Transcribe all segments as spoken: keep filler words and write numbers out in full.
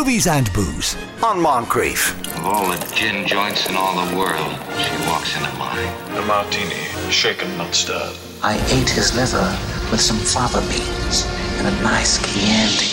Movies and Booze on Moncrief. Of all the gin joints in all the world, she walks into mine. A martini, shaken, not stirred. I ate his liver with some fava beans and a nice Chianti.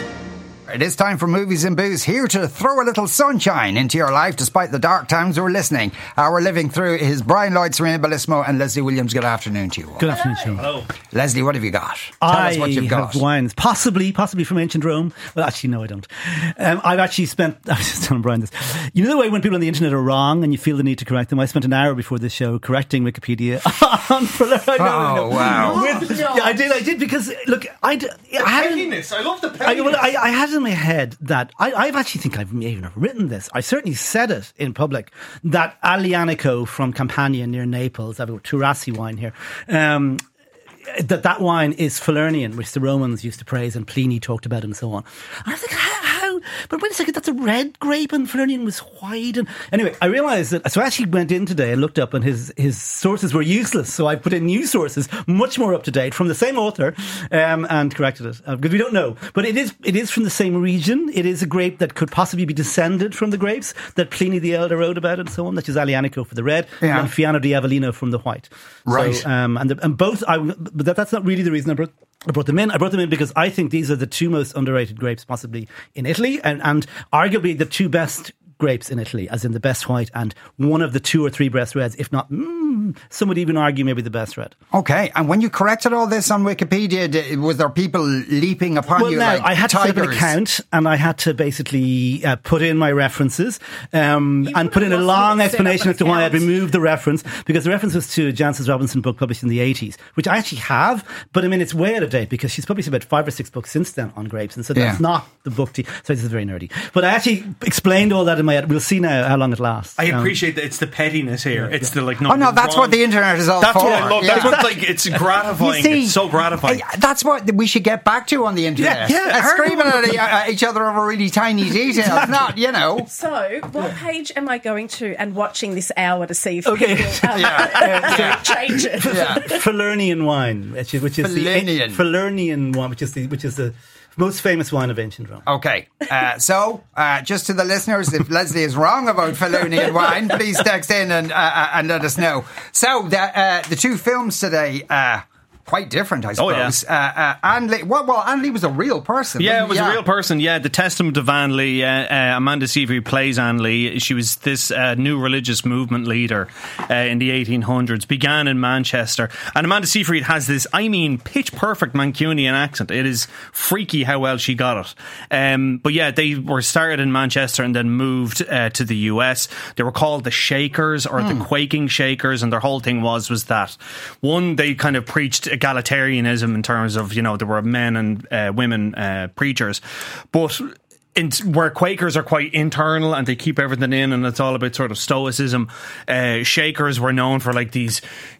It is time for Movies and Booze, here to throw a little sunshine into your life despite the dark times we're listening. Uh, we're living through is Brian Lloyd, Serena Bellissimo and Leslie Williams. Good afternoon to you all. Good afternoon, Sean. Hello. Leslie, what have you got? Tell I us what you've got. have wines, possibly, possibly from ancient Rome. Well, actually, no, I don't. Um, I've actually spent, I was just telling Brian this. You know the way when people on the internet are wrong and you feel the need to correct them? I spent an hour before this show correcting Wikipedia on Fuller. I know, Oh, I know. wow. With, yeah, I did, I did, because, look, I, d- I had Pettiness. I love the I, pettiness. well, I, I had in my head that I, I actually think I've even written this. I certainly said it in public that Aglianico from Campania near Naples, I've got Turassi wine here, um, that that wine is Falernian, which the Romans used to praise and Pliny talked about and so on. And I was like, how, how? But wait a second, that's a red grape and Falernian was white. And anyway, I realised that, so I actually went in today and looked up and his, his sources were useless. So I put in new sources, much more up to date, from the same author, um, and corrected it. Uh, because we don't know. But it is, it is from the same region. It is a grape that could possibly be descended from the grapes that Pliny the Elder wrote about and so on. That is Aglianico for the red, Yeah. and Fiano di Avellino from the white. Right. So, um, and, the, and both, I, but that, that's not really the reason I brought, I brought them in. I brought them in because I think these are the two most underrated grapes possibly in Italy, and, and arguably the two best grapes in Italy, as in the best white and one of the two or three best reds, if not, mm, some would even argue maybe the best red. Okay, and when you corrected all this on Wikipedia, did, was there people leaping upon Well, you now, like I had to set up an tigers? account and I had to basically uh, put in my references um, You and put in a wouldn't long have set up explanation an as to why I'd account. removed the reference, because the reference was to a Jancis Robinson book published in the eighties, which I actually have, but I mean, it's way out of date because she's published about five or six books since then on grapes, and so that's Yeah. not the book. To, so this is very nerdy. But I actually explained all that in my head. We'll see now how long it lasts. I Um, appreciate that it's the pettiness here. It's the like. Oh no, that's what the internet is all That's for. what I love. Yeah. That's what like. It's gratifying. You see, it's so gratifying. uh, That's what we should get back to on the internet. Yeah, yeah. Uh, screaming at e- uh, each other over really tiny details. Not, you know. So, what page am I going to and watching this hour to see if Okay. people um, Yeah. change it? Yeah. Falernian wine, which is, which is Falernian. the Falernian wine, which is the which is the most famous wine of ancient Rome. Okay, uh, so uh, just to the listeners, if Leslie is wrong about Falernian wine, please text in and uh, and let us know. So the uh, the two films today. Uh, Quite different, I Oh, suppose. yeah. uh, uh, Anne Lee, well, well, Anne Lee was a real person. Yeah, wasn't it was he? a real person. Yeah, the Testament of Anne Lee. Uh, uh, Amanda Seyfried plays Anne Lee. She was this uh, new religious movement leader uh, in the eighteen hundreds. Began in Manchester, and Amanda Seyfried has this, I mean, pitch perfect Mancunian accent. It is freaky how well she got it. Um, but yeah, they were started in Manchester and then moved uh, to the U S. They were called the Shakers or Hmm. the Quaking Shakers, and their whole thing was was that one, they kind of preached egalitarianism in terms of, you know, there were men and uh, women uh, preachers, but in, where Quakers are quite internal and they keep everything in and it's all about sort of stoicism, uh, Shakers were known for like these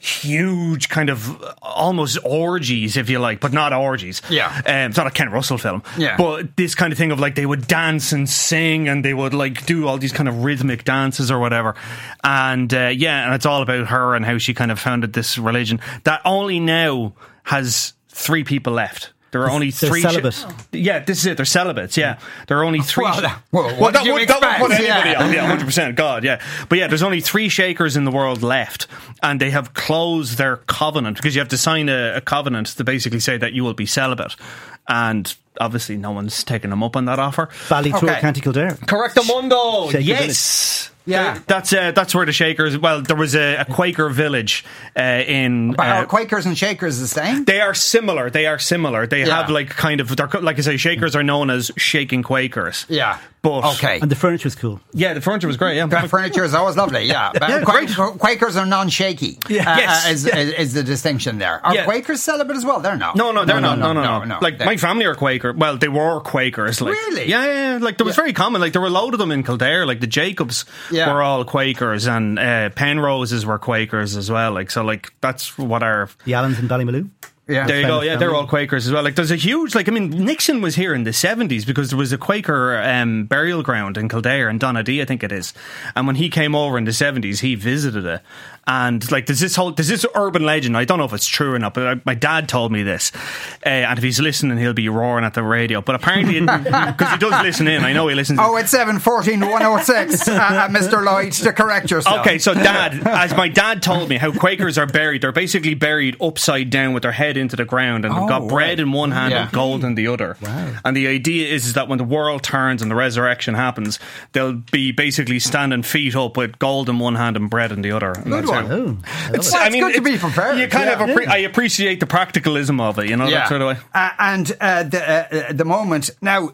huge kind of almost orgies, if you like, but not orgies. Yeah. Um, it's not a Ken Russell film. Yeah. But this kind of thing of like they would dance and sing and they would like do all these kind of rhythmic dances or whatever. And uh, yeah, and it's all about her and how she kind of founded this religion that only now has three people left. There are only They're three. celibate. Sh- yeah, this is it. They're celibates. Yeah, there are only three. Well, sh- that- well, what that did you would, that would put expect? anybody Yeah. on. Yeah, hundred percent. God, yeah. But yeah, there's only three Shakers in the world left, and they have closed their covenant because you have to sign a, a covenant to basically say that you will be celibate, and obviously no one's taken them up on that offer. Ballytroor, Okay. County Kildare. Correctamundo. Shaker Yes. Yeah. That's uh, that's where the Shakers. Well, there was a, a Quaker village uh, in. But are Uh, Quakers and Shakers the same? they are similar. They are similar. They Yeah. have like kind of. They're, co- like I say, Shakers are known as shaking Quakers. Yeah. But Okay. And the furniture was cool. yeah, the furniture was great. Yeah, The furniture is always lovely, yeah. But Yeah, Quak- great. Quakers are non-shaky. Yeah. uh, Yes. uh, is, Yeah. is, is the distinction there. Are Yeah. Quakers celibate as well? They're not. No, no, they're not. No, no, no. no. Like They're- my family are Quaker. Well, they were Quakers. Like, Really? Yeah, yeah. yeah. Like there was very common. Like there were a load of them in Kildare. Like the Jacobs Yeah. were all Quakers, and uh, Penroses were Quakers as well. Like so, like that's what our The Allens in Ballymaloo. Yeah. There you go. Yeah, they're all Quakers as well. Like, there's a huge, like, I mean, Nixon was here in the seventies because there was a Quaker um, burial ground in Kildare in Donadea, I think it is. And when he came over in the seventies, he visited it. And like, there's this whole, there's this urban legend. I don't know if it's true or not, but I, my dad told me this. Uh, and if he's listening, he'll be roaring at the radio. But apparently, because he does listen in, I know he listens. Oh, it's seven fourteen one oh six, uh, uh, Mister Lloyd, to correct yourself. Okay, so Dad, as my dad told me, how Quakers are buried, they're basically buried upside down with their head into the ground, and they've Oh, got bread right. in one hand Yeah. and gold in the other. Wow. And the idea is, is that when the world turns and the resurrection happens, they'll be basically standing feet up with gold in one hand and bread in the other. And Good that's one. how- Oh, It's, Well, I it's mean, good to it- be prepared. You kind Yeah. of, appre- I appreciate the practicalism of it, you know, that sort of way. Uh, and uh, the uh, the moment now.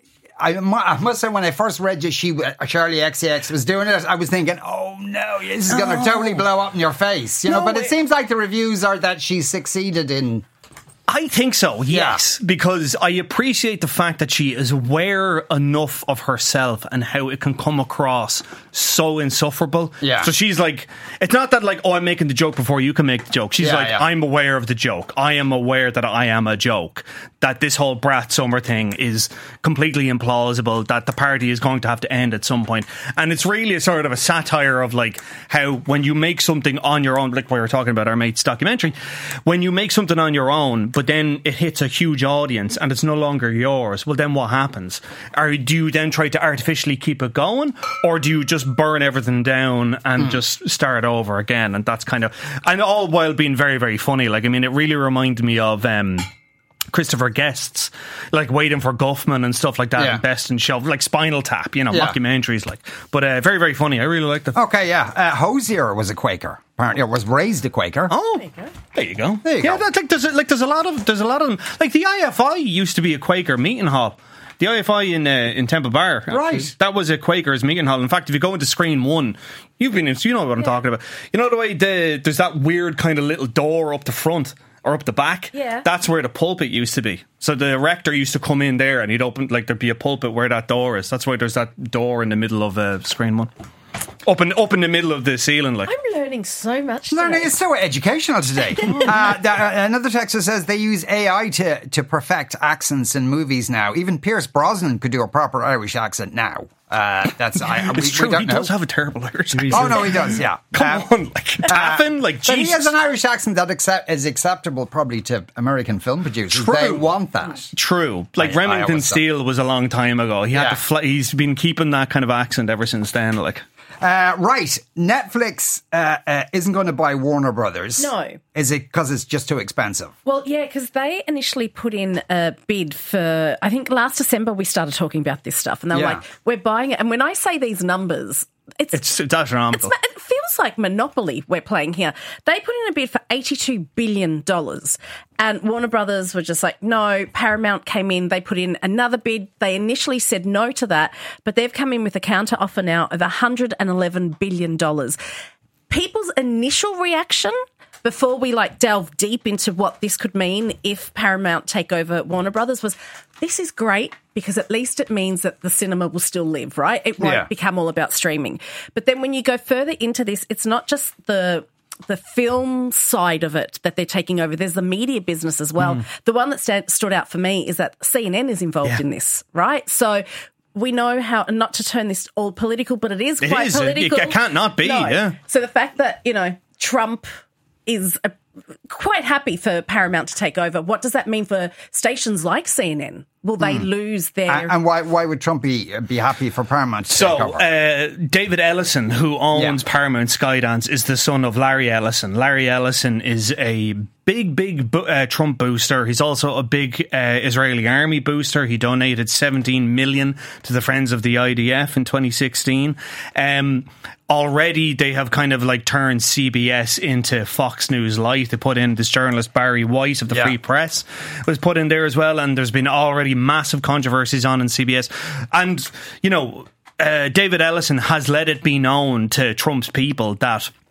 I, mu- I must say, when I first read that she, uh, Charlie X C X was doing it, I was thinking, "Oh no, this is going to totally blow up in your face," you know. No, But it it- seems like the reviews are that she succeeded in. I think so, yes, because I appreciate the fact that she is aware enough of herself and how it can come across so insufferable. Yeah. So she's like, it's not that like, oh, I'm making the joke before you can make the joke. She's Yeah, like, yeah. I'm aware of the joke. I am aware that I am a joke. That this whole Brat Summer thing is completely implausible. That the party is going to have to end at some point. And it's really a sort of a satire of like how when you make something on your own, like we were talking about our mate's documentary, when you make something on your own, but then it hits a huge audience and it's no longer yours, well then what happens? Or do you then try to artificially keep it going, or do you just burn everything down and mm. just start over again? And that's kind of, and all while being very, very funny. Like, I mean, it really reminded me of um Christopher Guest's, like Waiting for Guffman and stuff like that, Yeah. and Best in Show, like Spinal Tap, you know, Yeah. mockumentaries, like. But uh, very, very funny. I really liked it. Okay, yeah. Uh, Hosier was a Quaker. Apparently, or was raised a Quaker. Oh, there you go. There you yeah, go. that's like there's a, like there's a lot of there's a lot of them. Like the I F I used to be a Quaker meeting hall. The I F I in uh, in Temple Bar, actually. Right. That was a Quakers meeting hall. In fact, if you go into Screen One, you've been in, so you know what I'm talking about. You know the way the, there's that weird kind of little door up the front or up the back. Yeah. That's where the pulpit used to be. So the rector used to come in there, and he'd open, like, there'd be a pulpit where that door is. That's why there's that door in the middle of uh, Screen One. Up in up in the middle of the ceiling, like. I'm learning so much. Learning today. is so educational today. uh, the, uh, another texter says they use A I to, to perfect accents in movies now. Even Pierce Brosnan could do a proper Irish accent now. Uh, that's I, we, It's true. We don't He know. does have a terrible Irish accent. Oh no, he does. Yeah. Come Uh, on, like tapping, like But he Jesus. has an Irish accent that accept, is acceptable probably to American film producers. True. They want that. True. Like I- I Remington always thought- Steele was a long time ago. He had Yeah. to fly, he's been keeping that kind of accent ever since then. Like, Uh, right, Netflix uh, uh, isn't going to buy Warner Brothers. No. Is it because it's just too expensive? Well, yeah, because they initially put in a bid for, I think last December we started talking about this stuff, and they were Yeah. like, we're buying it. And when I say these numbers, it's, it's it's astronomical. It's, it feels like Monopoly we're playing here. They put in a bid for eighty-two billion dollars, and Warner Brothers were just like, no. Paramount came in, they put in another bid. They initially said no to that, but they've come in with a counter offer now of one hundred eleven billion dollars. People's initial reaction before we like delve deep into what this could mean if Paramount take over Warner Brothers was, this is great because at least it means that the cinema will still live, right? It won't Yeah. become all about streaming. But then when you go further into this, it's not just the the film side of it that they're taking over. There's the media business as well. Mm. The one that stand, stood out for me is that C N N is involved Yeah. in this, right? So we know how, and not to turn this all political, but it is It quite is. It- political. it can't not be, No. yeah. So the fact that, you know, Trump is a, quite happy for Paramount to take over. What does that mean for stations like C N N? Will they lose their... And, and why why would Trump be be happy for Paramount to So, take over? uh, David Ellison, who owns Yeah. Paramount Skydance, is the son of Larry Ellison. Larry Ellison is a big, big bo- uh, Trump booster. He's also a big uh, Israeli army booster. He donated seventeen million to the Friends of the I D F in twenty sixteen. Um, already, they have kind of like turned C B S into Fox News Light. They put in this journalist Barry White of the Yeah. Free Press was put in there as well, and there's been already massive controversies on in C B S. And, you know, uh, David Ellison has let it be known to Trump's people that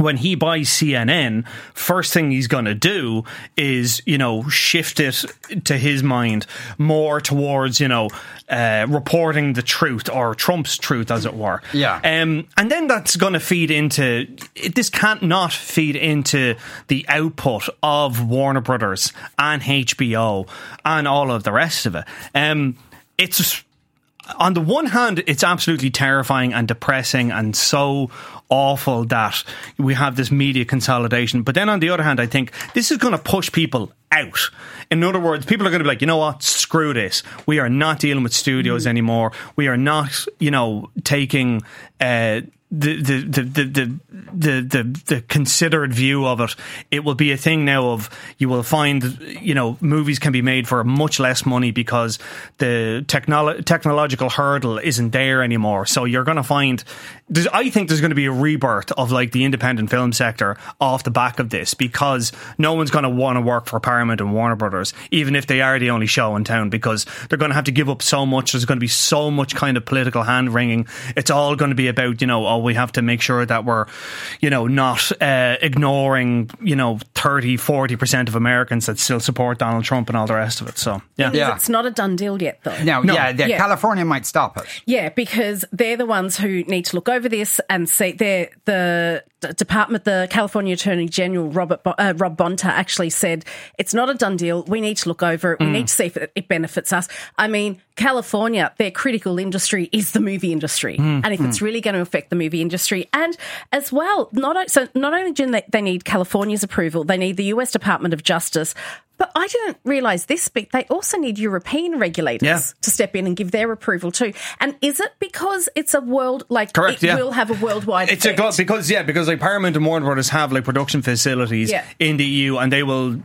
when he buys C N N, first thing he's going to do is, you know, shift it to his mind more towards, you know, uh, reporting the truth, or Trump's truth, as it were. Yeah. Um, and then that's going to feed into, this can't not feed into the output of Warner Brothers and H B O and all of the rest of it. Um, it's, on the one hand, it's absolutely terrifying and depressing and so awful that we have this media consolidation. But then on the other hand, I think this is going to push people out. In other words, people are going to be like, you know what, screw this. We are not dealing with studios anymore. We are not, you know, taking uh, the, the, the, the, the, the, the, the considered view of it. It will be a thing now of, you will find, you know, movies can be made for much less money because the technolo- technological hurdle isn't there anymore. So you're going to find, there's, I think there's going to be a rebirth of like the independent film sector off the back of this, because no one's going to want to work for Paramount and Warner Brothers, even if they are the only show in town, because they're going to have to give up so much. There's going to be so much kind of political hand wringing. It's all going to be about, you know, oh, we have to make sure that we're, you know, not uh, ignoring, you know, thirty, forty percent of Americans that still support Donald Trump and all the rest of it. So, yeah. Yeah. It's not a done deal yet, though. No, No. yeah, yeah, Yeah. California might stop it. Yeah, because they're the ones who need to look over this and see. They're the D- Department, the California Attorney General Robert Bo- uh, Rob Bonta actually said it's not a done deal. We need to look over it. We need to see if it, it benefits us. I mean, California, their critical industry is the movie industry, and if it's really going to affect the movie industry, and as well, not o- so not only do they, they need California's approval, they need the U S Department of Justice. But I didn't realise this bit. They also need European regulators Yeah. to step in and give their approval too. And is it because it's a world, like, Correct, it yeah. will have a worldwide It's a effect? glut because yeah, because like Paramount and Warner Brothers have like production facilities Yeah. in the E U, and they will,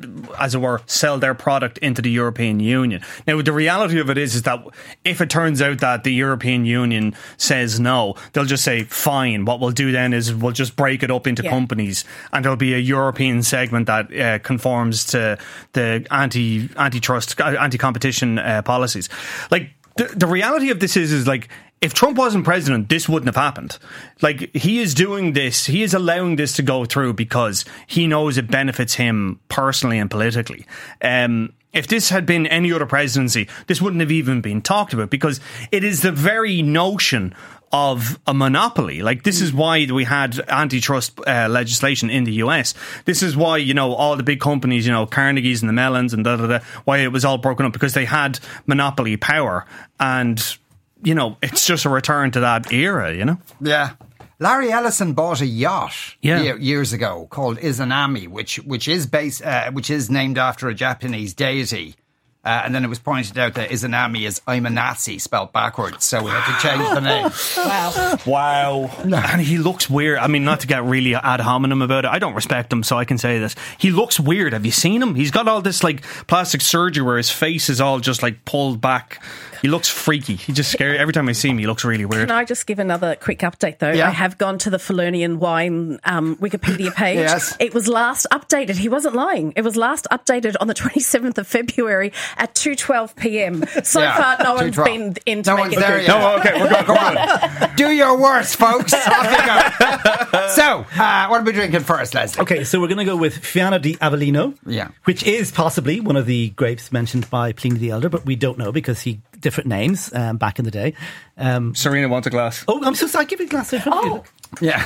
as it were, sell their product into the European Union. Now, the reality of it is, is that if it turns out that the European Union says no, they'll just say fine. What we'll do then is we'll just break it up into Yeah. companies, and there'll be a European segment that uh, conforms to the anti antitrust, anti competition uh, policies. Like the, the reality of this is, is like, if Trump wasn't president, this wouldn't have happened. Like, he is doing this, he is allowing this to go through because he knows it benefits him personally and politically. Um, if this had been any other presidency, this wouldn't have even been talked about, because it is the very notion of a monopoly. Like, this is why we had antitrust uh, legislation in the U S. This is why, you know, all the big companies, you know, Carnegie's and the Mellons and da da da, why it was all broken up, because they had monopoly power. And, you know, it's just a return to that era, you know? Yeah. Larry Ellison bought a yacht Yeah. ye- years ago called Izanami, which which is based, uh, which is named after a Japanese deity. Uh, and then it was pointed out that Izanami is I'm a Nazi spelled backwards, so we had to change the name. Wow. Wow. And he looks weird. I mean, not to get really ad hominem about it. I don't respect him, so I can say this. He looks weird. Have you seen him? He's got all this like plastic surgery where his face is all just like pulled back. He looks freaky. He just scary. Every time I see him, he looks really weird. Can I just give another quick update, though? Yeah. I have gone to the Falernian Wine um, Wikipedia page. Yes. It was last updated. He wasn't lying. It was last updated on the twenty-seventh of February at two twelve p.m. So Yeah, far, no one's two twelve. been in to No make one's it there through. yet. No, okay, we're going. Come on. Do your worst, folks. Off you go. So, uh, what are we drinking first, Leslie? Okay, so we're going to go with Fianna di Avellino, Yeah. which is possibly one of the grapes mentioned by Pliny the Elder, but we don't know because he different names um, back in the day. Um, Serena wants a glass. oh, I'm so sorry. Give me a glass. In front of you. Oh. Look. Yeah.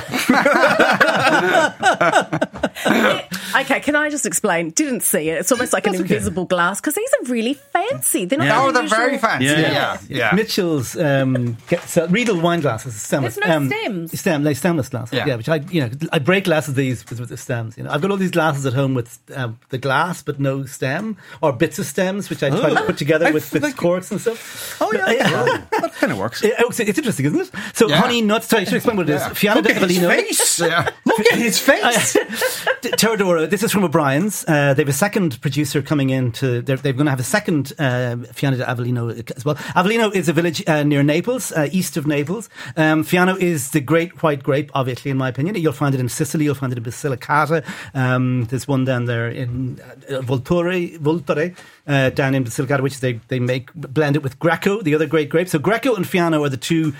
Okay, can I just explain? Didn't see it. It's almost like an That's okay. invisible glass, because these are really fancy. They're not Yeah. Oh, the they're usual- very fancy. Yeah. Yeah. Yeah. Mitchell's um, get, so Riedel wine glasses, stemless. There's no stems. Stem, like stemless glasses. Yeah. Yeah. which I, you know, I break glasses of these with, with the stems. You know, I've got all these glasses at home with um, the glass but no stem, or bits of stems, which I try to put together I with, feel with like- corks and stuff. Oh, yeah. But, uh, That kind of works. It- it's, it's interesting, isn't it? So, Yeah. honey nuts. Sorry, I should explain what it is. Yeah. Fianna Look di at his Avellino. face. Yeah. Look at his face. Teodoro, this is from O'Brien's. Uh, they have a second producer coming in to. They're, they're going to have a second uh, Fianna di Avellino as well. Avellino is a village uh, near Naples, uh, east of Naples. Um, Fiano is the great white grape of Italy, in my opinion. You'll find it in Sicily. You'll find it in Basilicata. Um, there's one down there in uh, Voltore, Voltore, uh, down in Basilicata, which they they make blend it with Greco, the other great grape. So Greco and Fiano are the two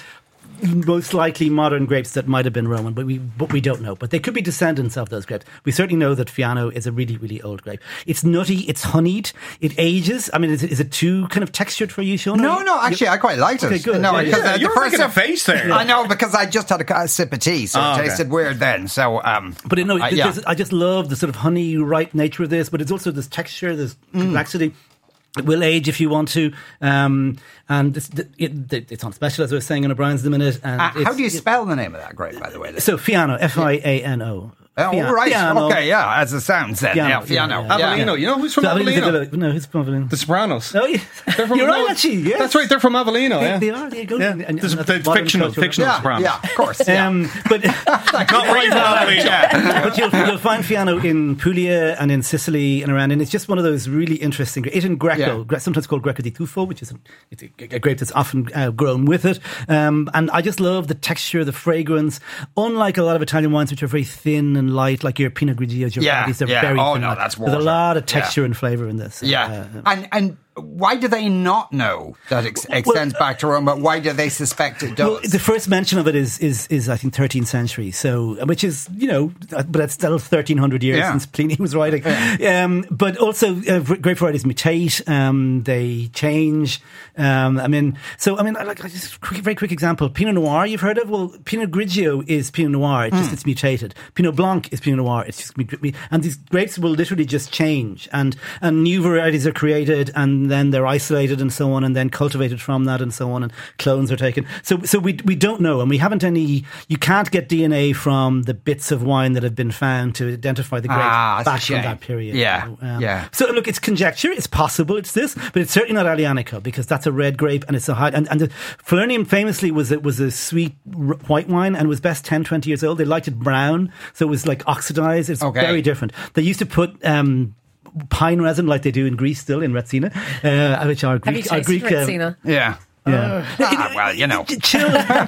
most likely modern grapes that might have been Roman, but we but we don't know. But they could be descendants of those grapes. We certainly know that Fiano is a really, really old grape. It's nutty, it's honeyed, it ages. I mean, is it, is it too kind of textured for you, Sean? No, no, actually, I quite liked it. Okay, good. No, Yeah, because yeah. uh, the You're first making a sip- face there. I know, because I just had a, a sip of tea, so Oh, it okay. tasted weird then. So, um, But you know, I, yeah. I just love the sort of honey ripe nature of this, but it's also this texture, this Mm. complexity. It will age if you want to, um, and it's, it, it, it's on special, as I was saying in O'Brien's the minute. And Uh, it's- how do you it- spell the name of that grape, by the way? So Fiano, F I A N O. Oh, Fiano- right. Fiano. Okay, yeah, as it sounds then. Fiano, yeah, Fiano. yeah, Yeah, Avellino. You know who's from So Avellino- Avellino? No, who's from Avellino? The Sopranos. Oh, yeah. They're from, You're no, right, actually. Yes. That's right. They're from Avellino. They, Yeah, they are. They go. Yeah. And, and This is- that's it's modern fictional, culture. fictional. Yeah, Sopranos. yeah, of course. Yeah. Um, but Not really from Avellino. but you'll, you'll find Fiano in Puglia and in Sicily and around, and it's just one of those really interesting. It in Greco, Yeah. Gre- sometimes called Greco di Tufo, which is a, it's a, a grape that's often uh, grown with it. Um, and I just love the texture, the fragrance. Unlike a lot of Italian wines, which are very thin and light, like your Pinot Grigios, your Yeah, Bardies, they're yeah. very Oh, thin. no, light. that's There's a water. lot of texture Yeah. and flavour in this. Yeah. Uh, and and why do they not know that it ex- extends back to Rome, but why do they suspect it does? Well, the first mention of it is, is, is I think, thirteenth century. So, which is, you know, but that's still thirteen hundred years Yeah. since Pliny was writing. Um, but also, uh, grape varieties mutate, um, they change. Um, I mean, so, I mean, like, just a quick, very quick example. Pinot Noir, you've heard of? Well, Pinot Grigio is Pinot Noir. It's just, Hmm. it's mutated. Pinot Blanc is Pinot Noir. It's just, and these grapes will literally just change. And, and new varieties are created, and then they're isolated and so on, and then cultivated from that and so on, and clones are taken. So, so we we don't know, and we haven't any. You can't get D N A from the bits of wine that have been found to identify the grape Ah, that's a back from shame. that period. Yeah, you know, um, yeah. So look, it's conjecture. It's possible. It's this, but it's certainly not Aglianico, because that's a red grape and it's a high. And, and the Falernian famously was it was a sweet r- white wine and was best ten, twenty years old. They liked it brown, so it was like oxidized. It's Okay. very different. They used to put. Um, Pine resin, like they do in Greece, still in Retsina, uh, which are Greek. Have you are tasted Greek, um, Retsina? yeah. yeah. Ah, well, you know. Chill, chill,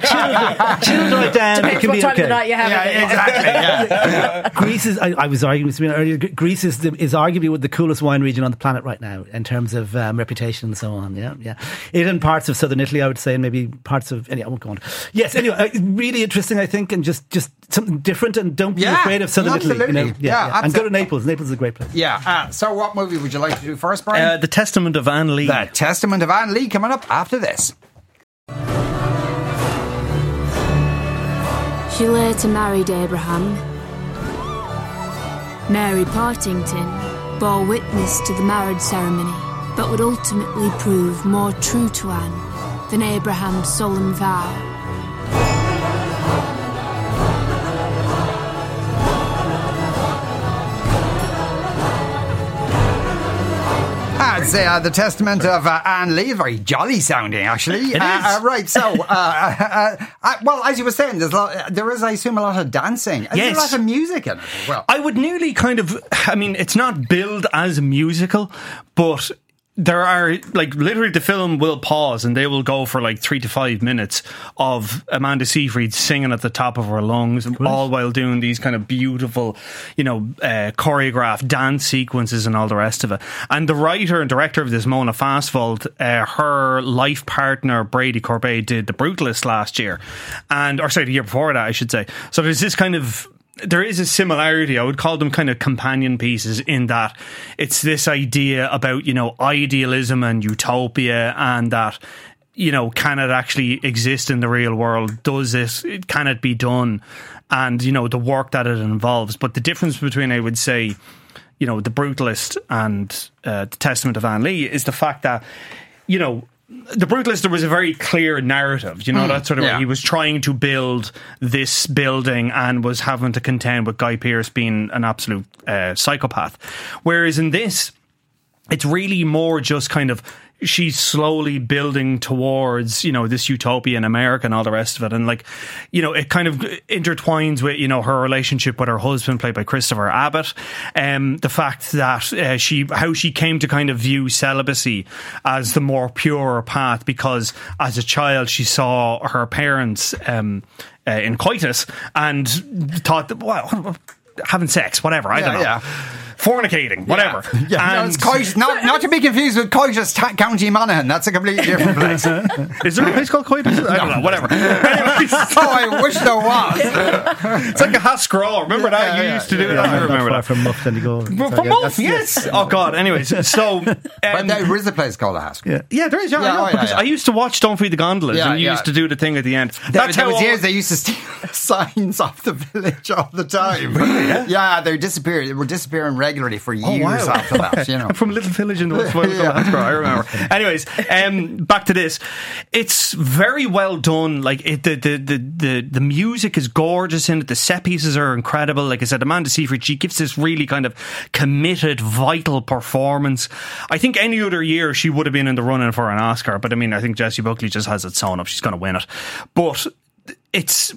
chill right down. It Depends can what be time okay. of the night you have Yeah, it. exactly. Yeah. Greece is. I, I was arguing with Sabrina earlier. G- Greece is the, is arguably the coolest wine region on the planet right now in terms of um, reputation and so on. Yeah, yeah. It and parts of southern Italy, I would say, and maybe parts of. Anyway, I won't go on. Yes. Anyway, uh, really interesting, I think, and just just something different. And don't be Yeah, afraid of southern Italy. You absolutely. know? Yeah, And go to absolutely. Naples. Naples is a great place. Yeah. Uh, so, what movie would you like to do first, Brian? Uh, the Testament of Anne Lee. The Testament of Anne Lee coming up after this. She later married Abraham. Mary Partington bore witness to the marriage ceremony, but would ultimately prove more true to Anne than Abraham's solemn vow. That's uh, the Testament of uh, Anne Lee. Very jolly sounding, actually. It uh, is. Uh, right, so, uh, uh, uh, well, as you were saying, there's a lot, there is, I assume, a lot of dancing. Is there Yes. a lot of music in it as well? I would nearly kind of, I mean, it's not billed as a musical, but there are, like, literally the film will pause and they will go for like three to five minutes of Amanda Seyfried singing at the top of her lungs, all while doing these kind of beautiful, you know, uh, choreographed dance sequences and all the rest of it. And the writer and director of this, Mona Fastvold, uh, her life partner, Brady Corbet, did The Brutalist last year. And, or sorry, the year before that, I should say. So there's this kind of, there is a similarity. I would call them kind of companion pieces in that it's this idea about, you know, idealism and utopia, and that, you know, can it actually exist in the real world? Does it, can it be done? And, you know, the work that it involves. But the difference between, I would say, you know, The Brutalist and uh, The Testament of Anne Lee is the fact that, you know, The Brutalist, there was a very clear narrative, you know, Mm, that sort of, yeah. he was trying to build this building and was having to contend with Guy Pearce being an absolute uh, psychopath. Whereas in this, it's really more just kind of, she's slowly building towards, you know, this utopia in America and all the rest of it. And, like, you know, it kind of intertwines with, you know, her relationship with her husband, played by Christopher Abbott. Um, the fact that uh, she, how she came to kind of view celibacy as the more pure path, because as a child she saw her parents um, uh, in coitus and thought that, well, having sex, whatever, I Yeah, don't know. yeah. fornicating, whatever. Yeah, yeah. No, it's Coit, not, not to be confused with Coitus Ta- County Monaghan. That's a completely different place. Is there a place called Coitus? I don't know, whatever. Anyways. Oh, I wish there was. It's like a Hascraw. Remember that? Yeah, You yeah, used to do Yeah, that. I not remember far that. from Muff Donegal. From So, yeah, Muff, that's- yes. Oh, God. Anyways, so... Um, But there is a place called a Haskell. Yeah. yeah, there is. Yeah, Yeah, I know, oh, yeah, because yeah. I used to watch Don't Feed the Gondolas, Yeah, and you yeah. used to do the thing at the end. There, That's there how was all- years they used to steal signs off the village all the time. Really? Yeah, yeah they disappeared. They were disappearing regularly for years wow. after that. You know, From a little village in the West Wales, Yeah. I remember. Anyways, um, back to this. It's very well done. Like it, the, the the the the music is gorgeous in it. The set pieces are incredible. Like I said, Amanda Seyfried, she gives this really kind of committed, vital performance. I think any other year she would have been in the running for an Oscar, but I mean, I think Jessie Buckley just has it sewn up. She's going to win it. But it's,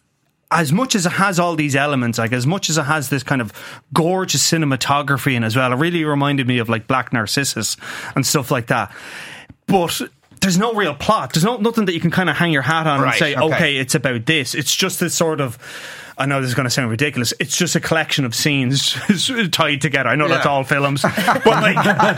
as much as it has all these elements, like as much as it has this kind of gorgeous cinematography in as well, it really reminded me of like Black Narcissus and stuff like that. But there's no real plot. There's no nothing that you can kind of hang your hat on Right, and say, okay. okay, it's about this. It's just this sort of, I know this is going to sound ridiculous, it's just a collection of scenes tied together. I know that's Yeah. all films, but like,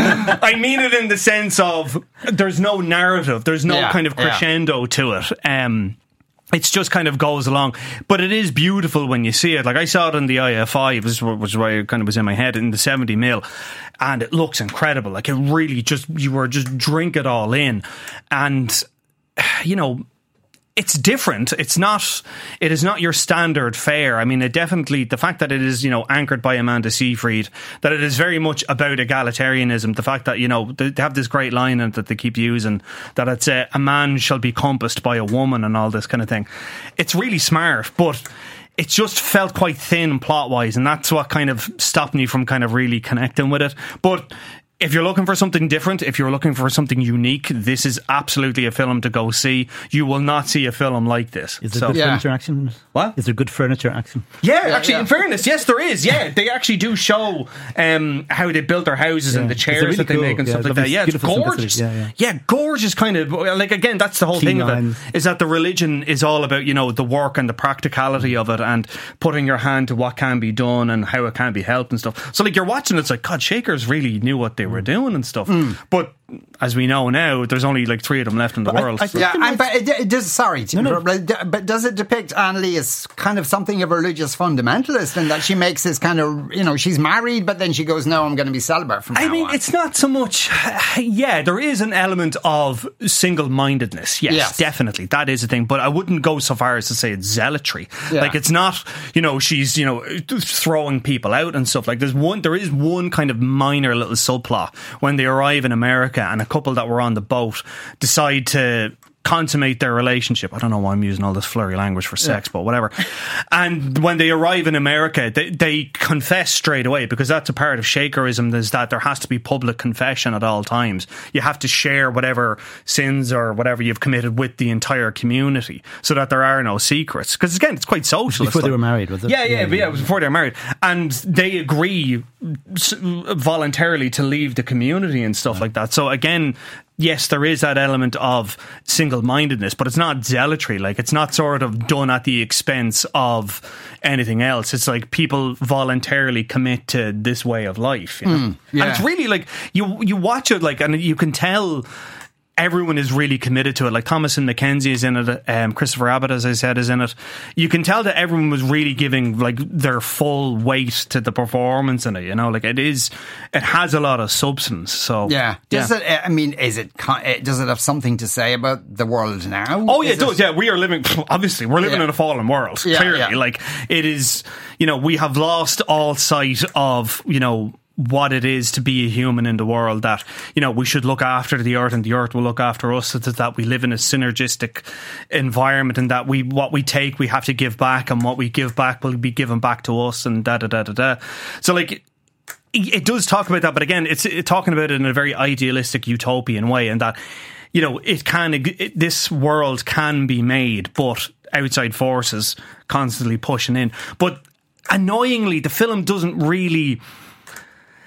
I mean it in the sense of there's no narrative, there's no Yeah, kind of yeah. crescendo to it. Um, It's just kind of goes along, but it is beautiful when you see it. Like I saw it in the I F I, which was why it kind of was in my head, in the seventy mil, and it looks incredible. Like it really just, you were just drink it all in, and you know, it's different. It's not, it is not your standard fare. I mean, it definitely, the fact that it is, you know, anchored by Amanda Seyfried, that it is very much about egalitarianism, the fact that, you know, they have this great line in it that they keep using, that it's a, a man shall be compassed by a woman and all this kind of thing. It's really smart, but it just felt quite thin plot-wise, and that's what kind of stopped me from kind of really connecting with it. But if you're looking for something different, if you're looking for something unique, this is absolutely a film to go see. You will not see a film like this. Is there So- good Yeah. furniture action? What? Is there good furniture action? Yeah, actually, yeah. in fairness, yes, there is. Yeah, they actually do show um, how they built their houses Yeah. and the It's chairs really that they cool. make and Yeah, stuff like lovely, that. Yeah, it's beautiful gorgeous. simplicity. Yeah, yeah. gorgeous kind of, like, again, that's the whole Clean thing of lines. it, is that the religion is all about, you know, the work and the practicality of it and putting your hand to what can be done and how it can be helped and stuff. So, like, you're watching, it's like, God, Shakers really knew what they were doing and stuff. But as we know now, there's only like three of them left in the But I- world. I so- think- Yeah, and, but it, it does. Sorry, to, No, no. but but does it depict Anne Lee as kind of something of a religious fundamentalist, in that she makes this kind of, you know, she's married, but then she goes, "No, I'm going to be celibate from I now mean, on." it's not so much. Yeah, there is an element of single-mindedness. Yes, Yes. definitely, that is a thing. But I wouldn't go so far as to say it's zealotry. Yeah. Like, it's not. You know, she's, you know, throwing people out and stuff. Like, there's one. There is one kind of minor little subplot when they arrive in America, and a couple that were on the boat decide to consummate their relationship. I don't know why I'm using all this flurry language for sex, but whatever. And when they arrive in America, they, they confess straight away, because that's a part of Shakerism, is that there has to be public confession at all times. You have to share whatever sins or whatever you've committed with the entire community, so that there are no secrets. Because again, it's quite social. Before they were married, was it? Yeah, yeah, Yeah, yeah, yeah. it was before they were married. And they agree s- voluntarily to leave the community and stuff like that. So again, yes, there is that element of single-mindedness, but it's not zealotry. Like, it's not sort of done at the expense of anything else. It's like people voluntarily commit to this way of life, you know? yeah. And it's really like, you you watch it, like, and you can tell everyone is really committed to it. Like, Thomasin McKenzie is in it, um, Christopher Abbott, as I said, is in it. You can tell that everyone was really giving like their full weight to the performance in it. You know, like, it is, it has a lot of substance. So Yeah. Does yeah. it? I mean, is it? con- uh, Does it have something to say about the world now? Oh yeah, Is it does. Yeah, we are living. Obviously, we're living Yeah. in a fallen world. Yeah, Clearly, yeah. like, it is. You know, we have lost all sight of, you know, what it is to be a human in the world, that, you know, we should look after the earth and the earth will look after us, so that, that we live in a synergistic environment, and that we, what we take, we have to give back, and what we give back will be given back to us, and da da da da da. So, like, it does talk about that, but again, it's it, talking about it in a very idealistic, utopian way, and that, you know, it can, it, this world can be made, but outside forces constantly pushing in. But annoyingly, the film doesn't really,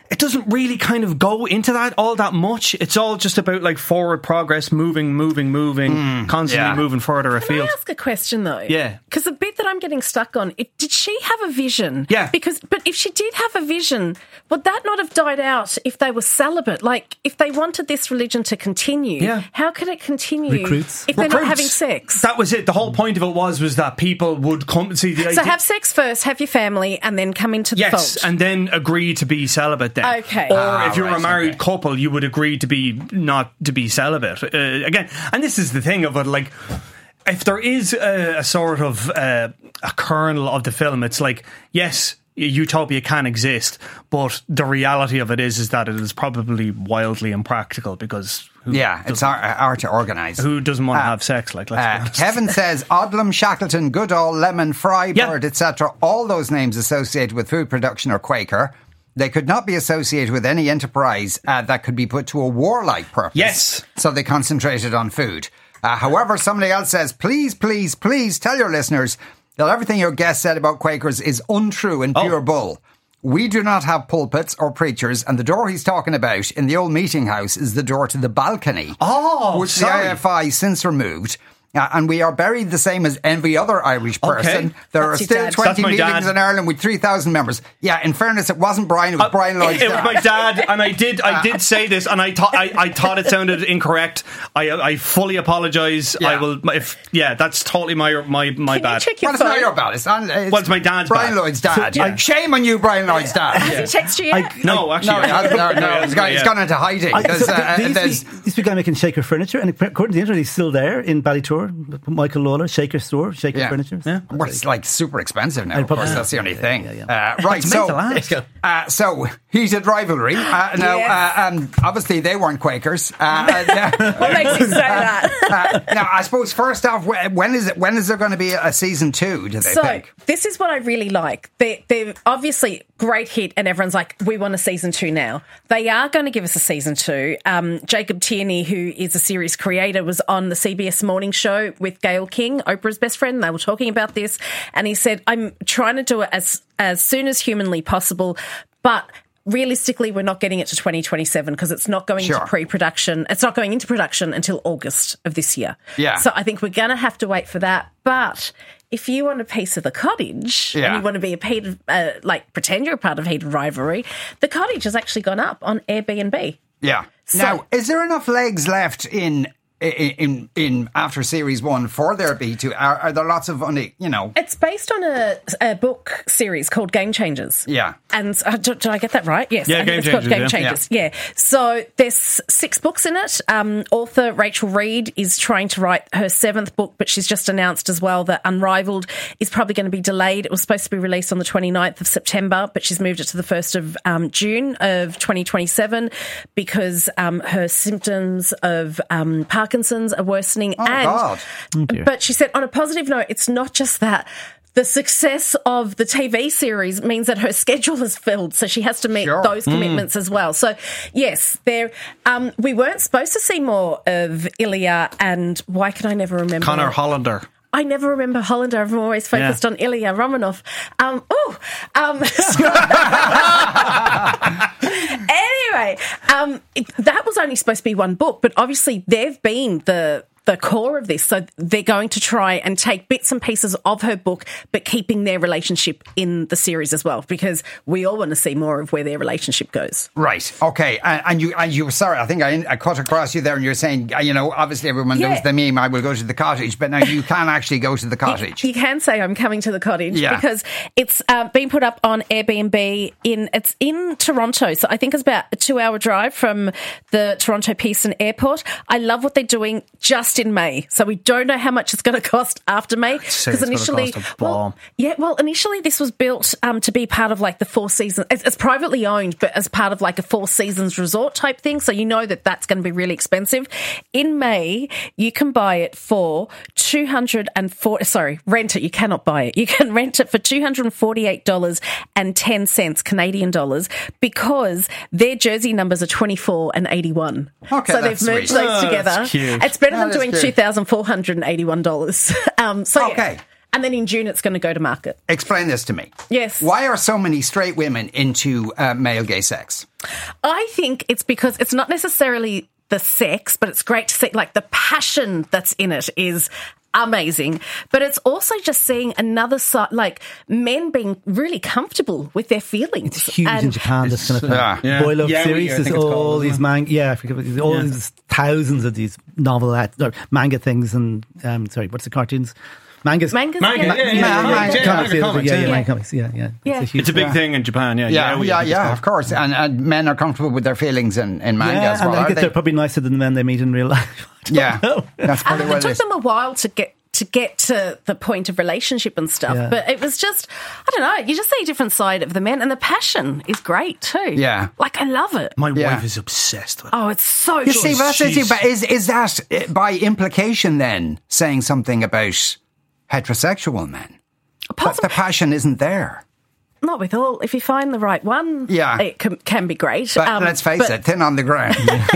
it doesn't really kind of go into that all that much. It's all just about like forward progress, moving, moving, moving, mm, constantly yeah. moving further afield. Can I ask a question though? Yeah. Because the bit that I'm getting stuck on, it, did she have a vision? Yeah. Because, but if she did have a vision, would that not have died out if they were celibate? Like, if they wanted this religion to continue, yeah. how could it continue Recruits. if they're Recruits. not having sex? That was it. The whole point of it was was that people would come see the So idea. have sex first, have your family, and then come into the Yes, fold. and then agree to be celibate then. Okay. Or Ah, if you're right, a married okay. couple, you would agree to be not to be celibate. Uh, again, and this is the thing of it, like, if there is a, a sort of uh, a kernel of the film, it's like, yes, utopia can exist, but the reality of it is is that it is probably wildly impractical because who Yeah, it's hard, hard to organise. who doesn't want to Uh, have sex? Like, let's be Uh, honest. Kevin says Odlum, Shackleton, Goodall, Lemon, Frybird, Yeah. et cetera. All those names associated with food production are Quaker. They could not be associated with any enterprise uh, that could be put to a warlike purpose. Yes. So they concentrated on food. Uh, however, somebody else says, please, please, please tell your listeners that everything your guest said about Quakers is untrue and pure Oh. bull. We do not have pulpits or preachers, and the door he's talking about in the old meeting house is the door to the balcony. Oh, which sorry. the I F I since removed. Uh, and we are buried the same as every other Irish person. Okay. There That's are your still dad. twenty That's my meetings dad. in Ireland with three thousand members. Yeah, in fairness, it wasn't Brian, it was Brian Lloyd's It was dad. my dad, and I did, I did say this, and I thought, I, I thought it sounded incorrect. I, I fully apologise. I Yeah. will, if yeah, that's totally my, my, my Can bad. you check your Well, it's phone? not your bad. It's, on, it's, Well, it's my dad's Brian bad. Lloyd's dad. So, yeah. Like, shame on you, Brian Lloyd's dad. Has he texted you yet? No, actually, No, he hasn't. no, no, he's gone, he's Yeah. gone into hiding. I, There's, so uh, there used, to there's- be, used to be a guy making Shaker furniture, and according to the internet, he's still there in Ballytour. Michael Lawler, Shaker store, Shaker Yeah. furniture. Yeah. Well, it's like super expensive now. I Of course, probably- that's the only yeah, thing. yeah, yeah. Uh, right, It's so meant to last. uh, so heated rivalry. Uh, now, Yes. uh, um, obviously, they weren't Quakers. Uh, uh, What makes you say that? uh, now, I suppose first off, wh- when is it? When is there going to be a season two? Do they So think? this is what I really like. They, they're obviously great hit, and everyone's like, we want a season two now. They are going to give us a season two. Um, Jacob Tierney, who is a series creator, was on the C B S Morning Show with Gayle King, Oprah's best friend. They were talking about this, and he said, "I'm trying to do it as as soon as humanly possible, but." Realistically, we're not getting it to twenty twenty-seven because it's not going Sure. into pre-production. It's not going into production until August of this year. Yeah. So I think we're going to have to wait for that. But if you want a piece of the cottage Yeah. and you want to be a heated, uh, like pretend you're a part of heated rivalry, the cottage has actually gone up on Airbnb. Yeah. So- now, is there enough legs left in? In, in in after series one for there be to are, are there lots of only you know It's based on a, a book series called Game Changers. Yeah. And uh, did, did I get that right? Yes. Yeah, I think Game it's called Changers, Game yeah. Changers. Yeah. So there's six books in it. Um, author Rachel Reed is trying to write her seventh book, but she's just announced as well that Unrivaled is probably going to be delayed. It was supposed to be released on the twenty-ninth of September, but she's moved it to the first of um, June of twenty twenty-seven because um, her symptoms of um, Parkinson's are worsening. Oh, and God. But she said, on a positive note, it's not just that. The success of the T V series means that her schedule is filled, so she has to meet Sure. those commitments as well. So, yes, there. Um, we weren't supposed to see more of Ilya, and why can I never remember? Connor Hollander. I never remember Hollander. I'm always focused Yeah. on Ilya Romanov. Um, oh, um, anyway, um, it, that was only supposed to be one book, but obviously they've been the the core of this, so they're going to try and take bits and pieces of her book, but keeping their relationship in the series as well, because we all want to see more of where their relationship goes. Right. Okay. And, and you, and you. Sorry, I think I, I cut across you there, and you're saying, uh, you know, obviously everyone Yeah. knows the meme. I will go to the cottage, but now you can actually go to the cottage. You can say I'm coming to the cottage Yeah. because it's uh, been put up on Airbnb in it's in Toronto, so I think it's about a two-hour drive from the Toronto Pearson Airport. I love what they're doing just in May, so we don't know how much it's going to cost after May say it's gonna initially, cost a well, bomb. yeah, well, initially this was built um, to be part of like the Four Seasons. It's, it's privately owned, but as part of like a Four Seasons resort type thing. So you know that that's going to be really expensive. In May, you can buy it for two hundred and four. Sorry, rent it. You cannot buy it. You can rent it for two hundred and forty-eight dollars and ten cents Canadian dollars because their jersey numbers are twenty-four and eighty-one. Okay, so that's they've merged sweet. those Oh, together. that's cute. It's better Oh, than that's doing cute. two thousand four hundred and eighty-one dollars. um, so yeah. Okay. And then in June, it's going to go to market. Explain this to me. Yes. Why are so many straight women into uh, male gay sex? I think it's because it's not necessarily the sex, but it's great to see, like, the passion that's in it is amazing. But it's also just seeing another side, like men being really comfortable with their feelings. It's huge and in Japan. This kind of yeah. yeah. boy love Yeah, series. I There's think it's all called, these isn't it? manga. Yeah, I forget, all Yeah. these thousands of these novel or manga things and um, sorry, what's the cartoons? Mangas. Mangas, Manga, yeah. yeah, yeah, Yeah, yeah, manga yeah, Comics, manga yeah, comics, yeah, yeah, yeah. manga comics, yeah, yeah. Yeah. a huge It's a big Yeah. thing in Japan, yeah. Yeah, we yeah, think it's yeah, called. of course. And, and men are comfortable with their feelings in, in manga Yeah, as well, and I are think they? they're probably nicer than the men they meet in real life. I don't Yeah, know. that's probably And what it it took is. them a while to get to get to the point of relationship and stuff. Yeah. But it was just, I don't know, you just see a different side of the men, and the passion is great too. Yeah. Like, I love it. My Yeah. wife is obsessed with it. Oh, it's so You good. see, but that's the thing, Jeez. but is, is that uh, by implication then saying something about heterosexual men? But Possibly, the passion isn't there. not with all. If you find the right one, Yeah. it can, can be great. But Um, let's face but- it, thin on the ground.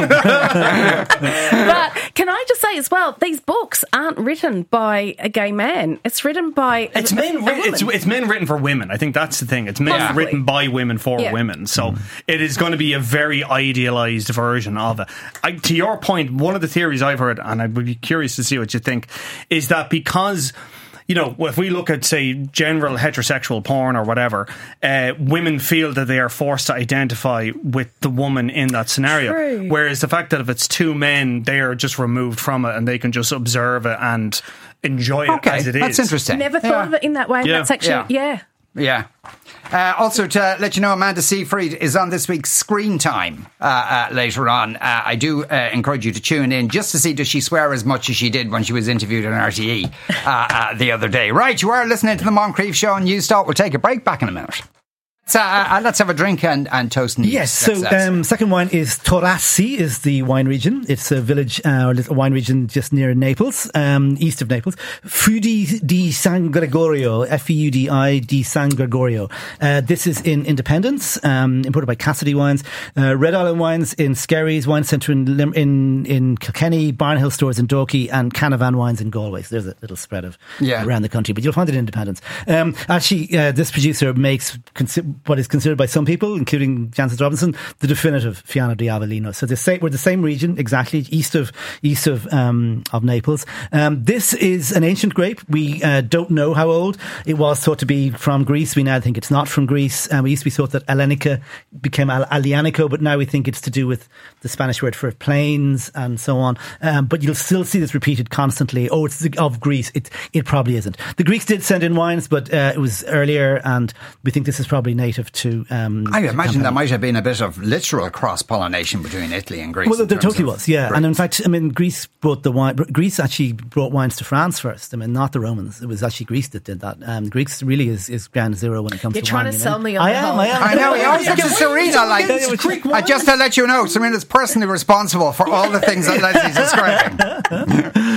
But can I just say as well, these books aren't written by a gay man. It's written by It's a, men. a Writ- woman. it's it's men written for women. I think that's the thing. It's men Possibly. written by women for Yeah. women. So it is going to be a very idealized version of it. I, to your point, one of the theories I've heard, and I would be curious to see what you think, is that because, you know, if we look at, say, general heterosexual porn or whatever, uh, women feel that they are forced to identify with the woman in that scenario. True. Whereas the fact that if it's two men, they are just removed from it and they can just observe it and enjoy it Okay, as it is. that's interesting. Never thought Yeah. of it in that way. Yeah. That's actually, yeah. Yeah. Uh, also, to let you know, Amanda Seyfried is on this week's Screen Time uh, uh, later on. Uh, I do uh, encourage you to tune in just to see does she swear as much as she did when she was interviewed on R T E uh, uh, the other day. Right, you are listening to the Moncrief Show on Newstalk. We'll take a break back in a minute. So, uh, uh, let's have a drink and, and toast news. Yes, so Success. um, second wine is Torassi, is the wine region. It's a village uh, or a wine region just near Naples, um, east of Naples. Fudi di San Gregorio, F E U D I di San Gregorio. Uh, this is in Independence, um, imported by Cassidy Wines. Uh, Red Island Wines in Skerries, Wine Centre in, Lim- in in Kilkenny, Barnhill Stores in Dalkey, and Canavan Wines in Galway. So there's a little spread of Yeah. around the country, but you'll find it in Independence. Um, actually, uh, this producer makes consi- what is considered by some people, including Jancis Robinson, the definitive Fiano di Avellino. So the same, we're the same region, exactly, east of east of um, of Naples. Um, this is an ancient grape. We uh, don't know how old. It was thought to be from Greece. We now think it's not from Greece. Um, we used to be thought that Alenica became Al- Alianico, but now we think it's to do with the Spanish word for plains and so on. Um, but you'll still see this repeated constantly. Oh, it's the, of Greece. It it probably isn't. The Greeks did send in wines, but uh, it was earlier, and we think this is probably native to. Um, I imagine Campania. there might have been a bit of literal cross-pollination between Italy and Greece. Well, in there terms totally of was, yeah. grapes. And in fact, I mean, Greece brought the wine. Greece actually brought wines to France first. I mean, not the Romans. It was actually Greece that did that. Um, Greece really is, is ground zero when it comes You're to trying wine. to you sell know? me on I the am. whole- I am. I know, he always looks at Serena like, uh, just to let you know, Serena's personally responsible for all the things that Leslie's describing.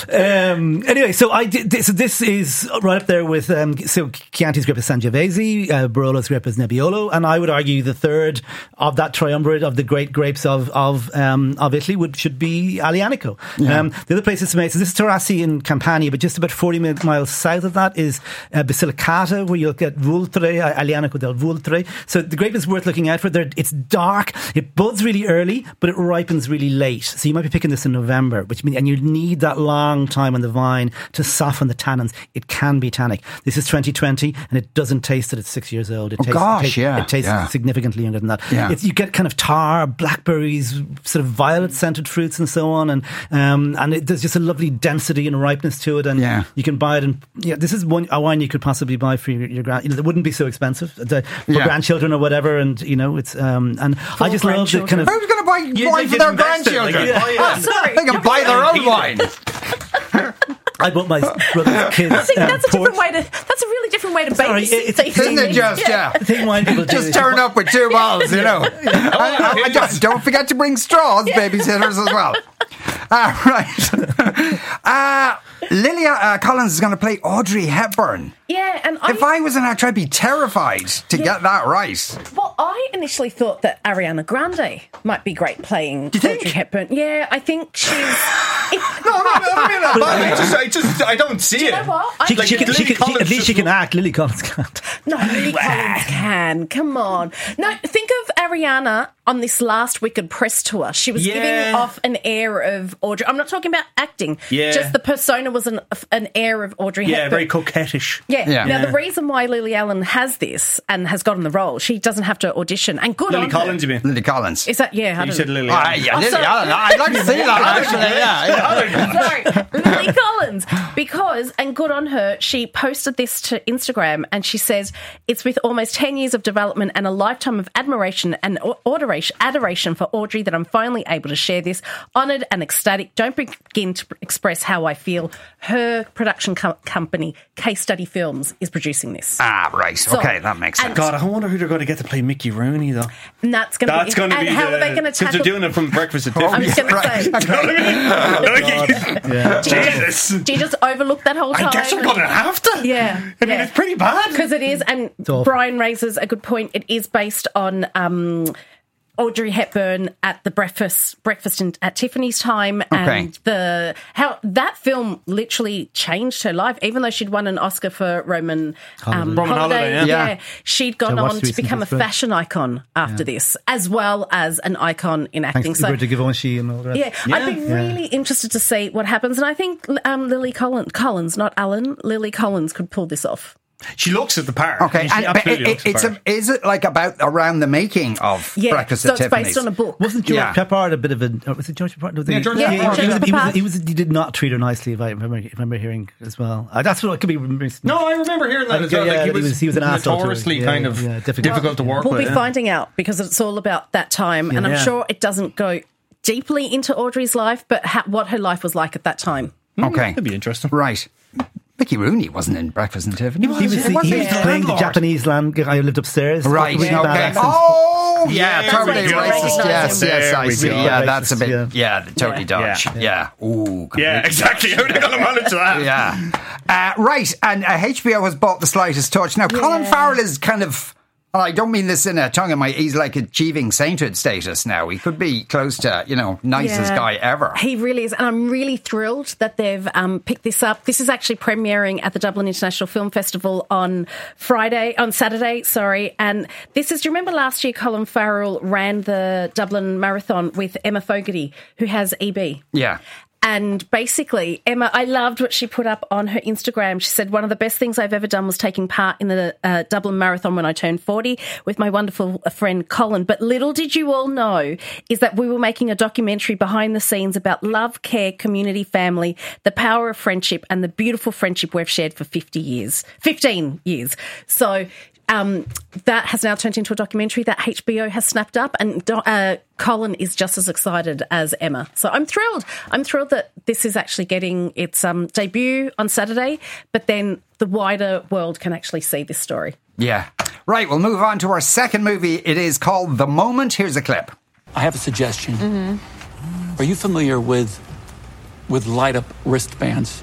Um, anyway, so I did this, so this is right up there with um, so Chianti's grape is Sangiovese, uh, Barolos grape is Nebbiolo, and I would argue the third of that triumvirate of the great grapes of of um, of Italy would should be Alianico. Yeah. Um, the other place it's made, so this is Torassi in Campania, but just about forty mi- miles south of that is uh, Basilicata, where you'll get Vultre, uh, Alianico del Vultre. So the grape is worth looking out for. There, it's dark, it buds really early, but it ripens really late. So you might be picking this in November, which means and you need that long time on the vine to soften the tannins. It can be tannic. This is twenty twenty, and it doesn't taste it. It's six years old. It Oh, tastes, gosh, it tastes, yeah, it tastes yeah. significantly younger than that. Yeah. It's, you get kind of tar, blackberries, sort of violet scented fruits, and so on, and um, and it, there's just a lovely density and ripeness to it. And Yeah. you can buy it. And yeah, this is one a wine you could possibly buy for your, your grand. You know, it wouldn't be so expensive uh, for Yeah. grandchildren or whatever. And you know, it's um, and I just love the kind of. Who's going to buy You- wine they for can their invest it, like, grandchildren? buy it. Oh, sorry. They can buy their own wine. I bought my brother's kids. I think um, that's a different port. way to. That's a really different way to Sorry, babysit. it's- things. Isn't it just, yeah. The thing wine people do Just is turn up with two bottles, you know. And- and don't, don't forget to bring straws, babysitters, as well. Uh, right. Uh, Lilia uh, Collins is going to play Audrey Hepburn. Yeah, and I, If I was in her, I'd be terrified to get that right. well, I initially thought that Ariana Grande might be great playing you think? Audrey Hepburn. Yeah, I think she's. No, I mean, I mean, I, mean, I, just, I just, I don't see Do you it. know what? I She, Like, she can, Lily she can, she, Collins at least she just can act. Lily Collins can't. No, Lily Collins can. Come on. No, think of Ariana on this last Wicked press tour. She was Yeah. giving off an air of Audrey. I'm not talking about acting. Yeah. Just the persona was an an air of Audrey Yeah, Hepburn. very coquettish. Yeah. Yeah. Now, Yeah. the reason why Lily Allen has this and has gotten the role, she doesn't have to audition. And good Lily on Collins, her. you mean? Lily Collins. Is that, yeah, I You don't said know. Lily. Ah, Allen. yeah, Oh, Lily sorry. Allen. I'd like to see that, actually. Yeah, yeah. Sorry, Lily Collins. Because, and good on her, she posted this to Instagram and she says, it's with almost ten years of development and a lifetime of admiration and adoration, adoration for Audrey that I'm finally able to share this. Honoured and ecstatic. Don't begin to express how I feel. Her production co- company, Case Study Films, is producing this. Ah, right. So- Okay, that makes and- sense. God, I wonder who they're going to get to play Mickey Rooney, though. And that's going to That's be... going to and be how the, are they going to since tackle... they're doing it from Breakfast at Oh, I was Tiffany's. going to say... You know what I mean? Yeah. Do you, Jesus. just, do you just overlook that whole time? I guess you're going to have to. Yeah. I mean, yeah. it's pretty bad. Because it is, and awful. Brian raises a good point. It is based on um, Audrey Hepburn at the breakfast breakfast in, at Tiffany's time, and Okay. the how that film literally changed her life. Even though she'd won an Oscar for Roman um, Roman Holiday, yeah. Yeah. yeah, she'd gone I watched on to recently, become a it's great. fashion icon after this, as well as an icon in acting. Thanks So. to Givenchy and all the rest. Yeah, I'd be really interested to see what happens, and I think um, Lily Collins, Collins, not Alan, Lily Collins could pull this off. She looks at the part. Okay, She and, but absolutely it, looks it, it's the part. a, is it like about around the making of Yeah, Breakfast so at it's Tiffany's? based on a book. Wasn't George Yeah. Peppard a bit of a? Or was it George Peppard? Was Yeah, he- George Yeah, Peppard. he, was, George he, was, Peppard. he, was, he did not treat her nicely. If I remember, if I remember hearing as well. Uh, that's what it could be. No, I remember hearing that I as think, well. yeah, like, he, he was was- he was an asshole to her. notoriously Yeah, kind of yeah, difficult. difficult to work We'll with. be yeah. finding out because it's all about that time, and I'm Yeah. sure it doesn't go deeply into Audrey's life, but ha- what her life was like at that time. Okay, That'd be interesting. right. Mickey Rooney wasn't in Breakfast at Tiffany's. He was, he, Wasn't he was the playing the landlord? Japanese land guy who lived upstairs. Right, With okay. really bad accent. Oh, yeah, Yeah, totally there we go. racist. Yes, There yes, I we see. go. Yeah, that's a bit, Racist, yeah, totally Yeah. dodge. Yeah. Ooh, Yeah, completely exactly. How are they going to manage that? Yeah. Uh, right, and uh, H B O has bought The Slightest Touch. Now, Colin Farrell is kind of, and I don't mean this in a tongue in my, he's like achieving sainthood status now. He could be close to, you know, nicest Yeah. guy ever. He really is, and I'm really thrilled that they've um, picked this up. This is actually premiering at the Dublin International Film Festival on Friday, on Saturday, sorry. And this is, do you remember last year Colin Farrell ran the Dublin Marathon with Emma Fogarty, who has E B? Yeah. And basically, Emma, I loved what she put up on her Instagram. She said, one of the best things I've ever done was taking part in the uh, Dublin Marathon when I turned forty with my wonderful friend Colin. But little did you all know is that we were making a documentary behind the scenes about love, care, community, family, the power of friendship, and the beautiful friendship we've shared for fifty years, fifteen years. So Um, that has now turned into a documentary that H B O has snapped up, and uh, Colin is just as excited as Emma. So I'm thrilled. I'm thrilled that this is actually getting its um, debut on Saturday, but then the wider world can actually see this story. Yeah. Right, we'll move on to our second movie. It is called The Moment. Here's a clip. I have a suggestion. Mm-hmm. Are you familiar with with light up wristbands?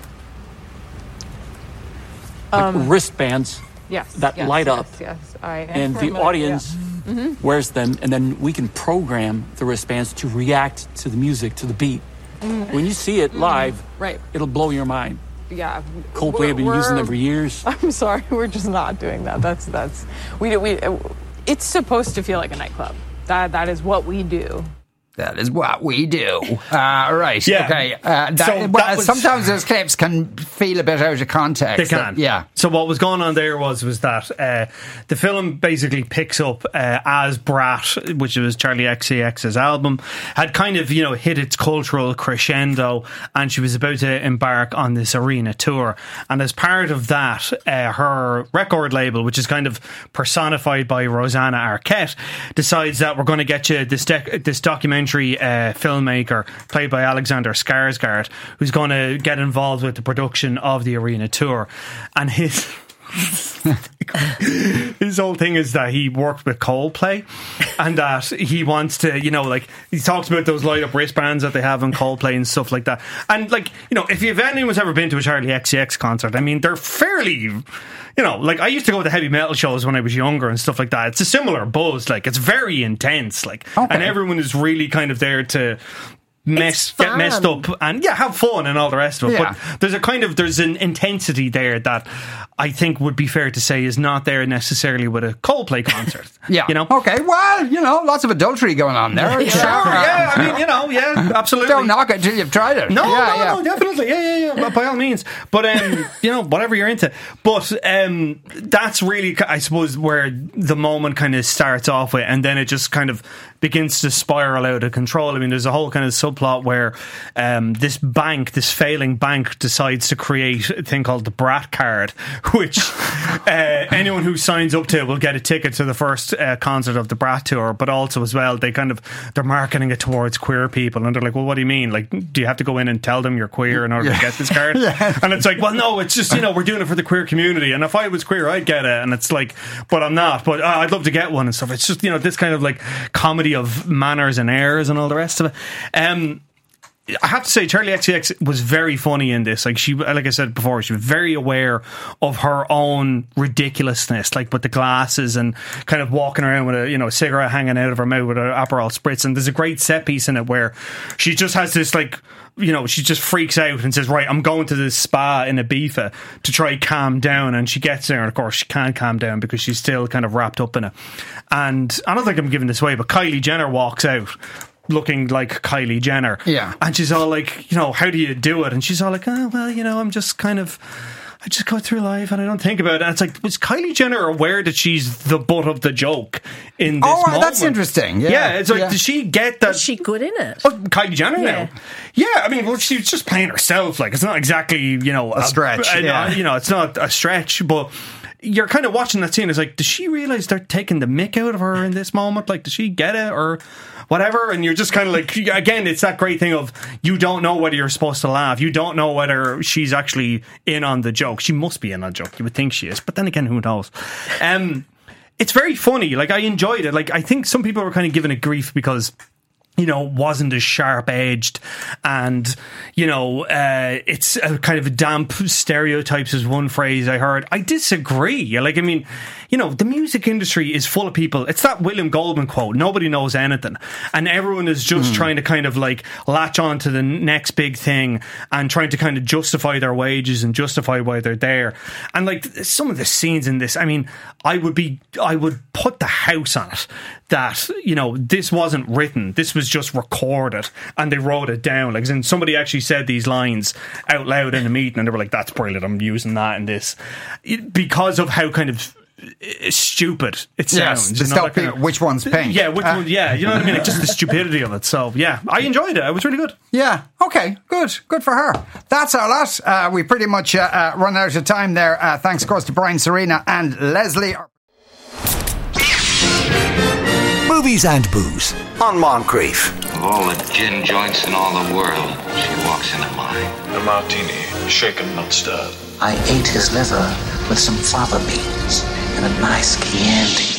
Like Um, wristbands Yes, that yes, light yes, up, yes, I am and the familiar, audience yeah. Mhm. wears them, and then we can program the wristbands to react to the music, to the beat. Mm. When you see it live, right. it'll blow your mind. Yeah, Coldplay have been We're- using them for years. I'm sorry, we're just not doing that. That's that's we we. It's supposed to feel like a nightclub. That that is what we do. That is what we do. Uh, right. Yeah. Okay. Uh, that, So well, that was- sometimes those clips can feel a bit out of context. They can. Yeah. So what was going on there was was that uh, the film basically picks up uh, as Brat, which was Charlie X C X's album, had kind of, you know, hit its cultural crescendo, and she was about to embark on this arena tour. And as part of that, uh, her record label, which is kind of personified by Rosanna Arquette, decides that we're going to get you this dec- this documentary uh, filmmaker played by Alexander Skarsgård, who's going to get involved with the production of the arena tour. And his his whole thing is that he worked with Coldplay, and that he wants to, you know, like, he talks about those light up wristbands that they have in Coldplay and stuff like that. And, like, you know, if you've anyone's ever been to a Charlie X C X concert, I mean, they're fairly, you know, like, I used to go to heavy metal shows when I was younger and stuff like that. It's a similar buzz, like, it's very intense, like, Okay. and everyone is really kind of there to mess get messed up and yeah, have fun and all the rest of it. Yeah. But there's a kind of there's an intensity there that I think would be fair to say is not there necessarily with a Coldplay concert. Yeah. You know? Okay, well, you know, lots of adultery going on there. Yeah, sure, yeah. I mean, you know, yeah, absolutely. Don't knock it till you've tried it. No, yeah, no, yeah. no, definitely. Yeah, yeah, yeah. By all means. But, um, you know, whatever you're into. But um, that's really, I suppose, where the moment kind of starts off with, and then it just kind of begins to spiral out of control. I mean, there's a whole kind of subplot where um, this bank, this failing bank, decides to create a thing called the Brat card, which uh, anyone who signs up to will get a ticket to the first uh, concert of the Brat tour. But also as well, they kind of they're marketing it towards queer people, and they're like, well, what do you mean? Like, do you have to go in and tell them you're queer in order yeah. to get this card? yeah. And it's like, well, no, it's just, you know, we're doing it for the queer community, and if I was queer, I'd get it. And it's like, but I'm not, but uh, I'd love to get one and stuff. It's just, you know, this kind of like comedy of manners and airs and all the rest of it. Um, I have to say, Charlie X C X was very funny in this. Like she, like I said before, she was very aware of her own ridiculousness, like with the glasses and kind of walking around with a, you know, a cigarette hanging out of her mouth with an Aperol spritz. And there's a great set piece in it where she just has this like, you know, she just freaks out and says, right, I'm going to this spa in Ibiza to try calm down. And she gets there, and of course she can't calm down because she's still kind of wrapped up in it. And I don't think I'm giving this away, but Kylie Jenner walks out looking like Kylie Jenner. Yeah. And she's all like, you know, how do you do it? And she's all like, oh, well, you know, I'm just kind of, I just go through life and I don't think about it. And it's like, was Kylie Jenner aware that she's the butt of the joke in this Oh, moment? that's interesting. Yeah, yeah it's like, yeah. does she get that? Is she good in it? Oh, Kylie Jenner Yeah. now? Yeah, I mean, well, she's just playing herself. Like, it's not exactly, you know, A stretch, a- yeah. You know, it's not a stretch, but you're kind of watching that scene. It's like, does she realise they're taking the mick out of her in this moment? Like, does she get it or whatever? And you're just kind of like, again, it's that great thing of you don't know whether you're supposed to laugh. You don't know whether she's actually in on the joke. She must be in on the joke. You would think she is, but then again, who knows? Um, it's very funny. Like, I enjoyed it. Like, I think some people were kind of giving it grief because, you know, wasn't as sharp edged, and you know, uh, it's a kind of damp stereotypes is one phrase I heard. I disagree. Like, I mean, you know, the music industry is full of people. It's that William Goldman quote: "Nobody knows anything," and everyone is just mm. trying to kind of like latch on to the next big thing and trying to kind of justify their wages and justify why they're there. And like some of the scenes in this, I mean, I would be, I would put the house on it that, you know, this wasn't written. This was just recorded and they wrote it down. Like, and somebody actually said these lines out loud in a meeting and they were like, that's brilliant, I'm using that in this. It, because of how kind of stupid it sounds. Yes, to you know, stop kind of, which one's pink. Yeah, which Uh, one, yeah, you know what I mean? Like, just the stupidity of it. So, yeah, I enjoyed it. It was really good. Yeah, okay, good. Good for her. That's our lot. Uh, we pretty much uh, uh, run out of time there. Uh, thanks, of course, to Brian Serena and Leslie. Movies and Booze on Moncrief. Of all the gin joints in all the world, she walks into mine. A martini, shaken, not stirred. I ate his liver with some fava beans and a nice Chianti.